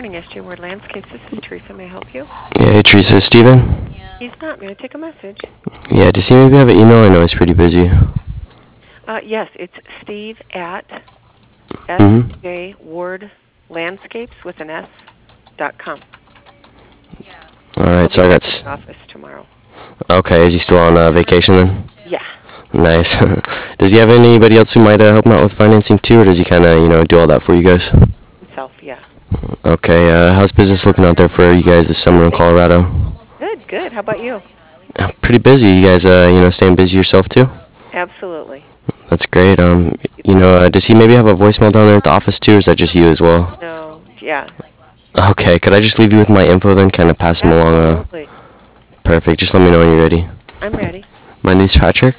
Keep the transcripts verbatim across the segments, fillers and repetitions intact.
morning, S J Ward Landscapes. This is Teresa. May I help you? Yeah, hey Teresa, Steven? He's not. May I take a message? Yeah, does he maybe have an email? I know he's pretty busy. Uh, yes, it's Steve at Mm-hmm. S J Ward Landscapes with an S dot com. Alright, so I got... S office tomorrow. Okay, is he still on uh, vacation then? Yeah. Nice. Does he have anybody else who might uh, help him out with financing too, or does he kind of, you know, do all that for you guys? Himself, yeah. Okay, uh, how's business looking out there for you guys this summer in Colorado? Good, good. How about you? Uh, pretty busy. You guys, uh, you know, staying busy yourself too? Absolutely. That's great. Um, you know, uh, does he maybe have a voicemail down there at the office too, or is that just you as well? No, yeah. Okay, could I just leave you with my info then, kind of pass him along? Uh, Absolutely. perfect. Just let me know when you're ready. I'm ready. My name's Patrick.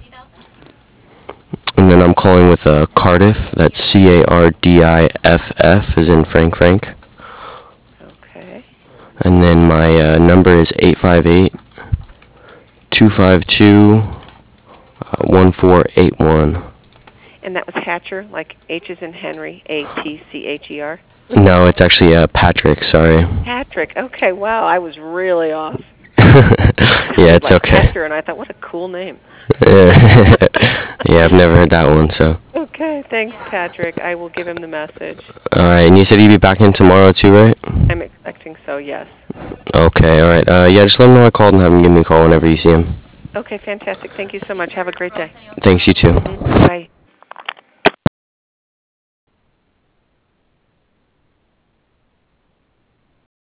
And then I'm calling with uh, Cardiff. That's C A R D I F F, as in Frank Frank. Okay. And then my uh, number is eight five eight, two five two, one four eight one. And that was Hatcher, like H is in Henry, A T C H E R? No, it's actually uh, Patrick, sorry. Patrick. Okay, wow, I was really off. Yeah, it's like okay. Hatcher, and I thought, what a cool name. Yeah, I've never heard that one, so. Okay, thanks, Patrick. I will give him the message. Alright, and you said you'd be back in tomorrow too, right? I'm expecting so, yes. Okay, alright. Uh, yeah, just let him know I called and have him give me a call whenever you see him. Okay, fantastic. Thank you so much. Have a great day. Thanks, you too. Bye.